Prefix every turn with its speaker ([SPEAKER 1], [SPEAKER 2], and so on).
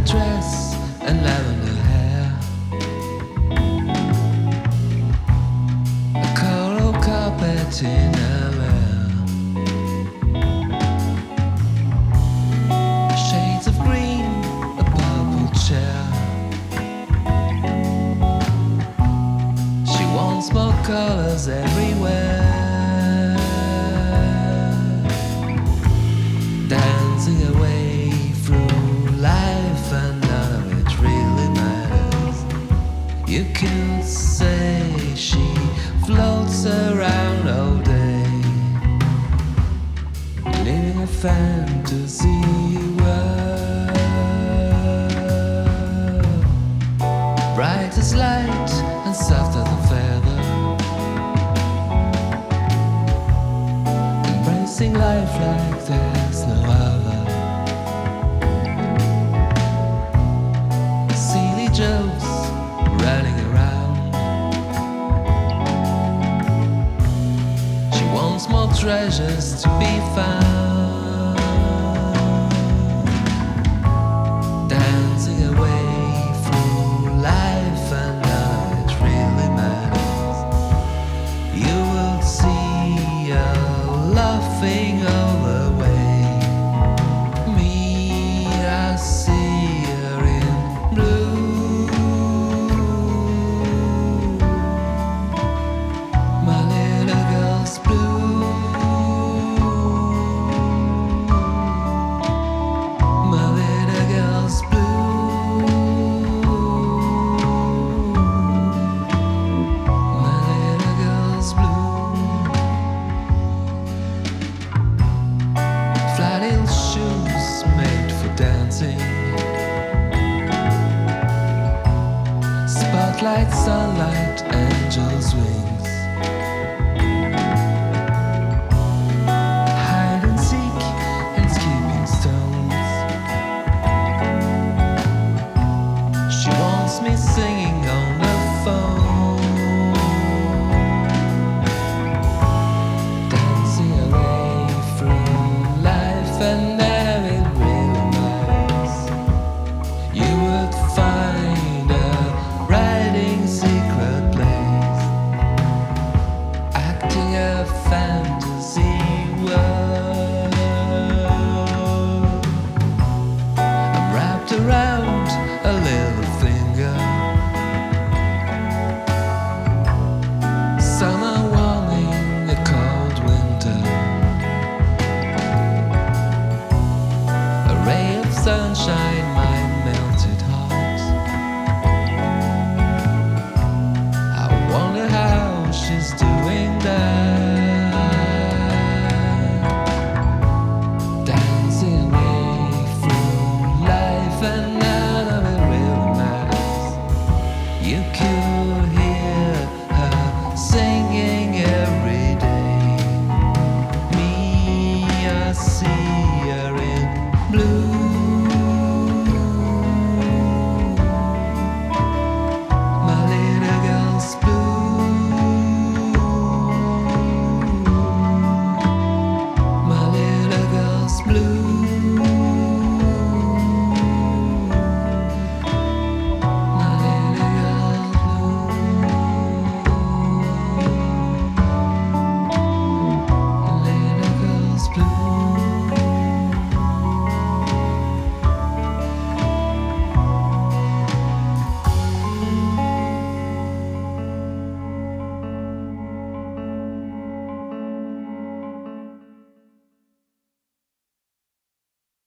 [SPEAKER 1] dress and lavender hair, a coral carpet in her lair, shades of green, a purple chair. She wants more colors everywhere, dancing away through life and none of it really matters. You can say she floats around all day, living a fantasy world, bright as light and soft as a feather, embracing life like there's no other. Silly jokes running around, she wants more treasures to be found, dancing away through life and none of it really matters. You will see her laughing all the way. Me, I see her in blue. My little girl's blue. My little girl's blue. My little girl's blue. Flat heel shoes made for dancing, spotlight, sunlight, angel's wings, hide and seek and skipping stones. She wants me singing on the phone, dancing away through life and there it really matters. You would find a writing secret place, acting a fantasy world. I'm wrapped around a little finger, summer warming a cold winter, a ray of sunshine, my melted heart. I wonder how she's doing that, dancing away through life and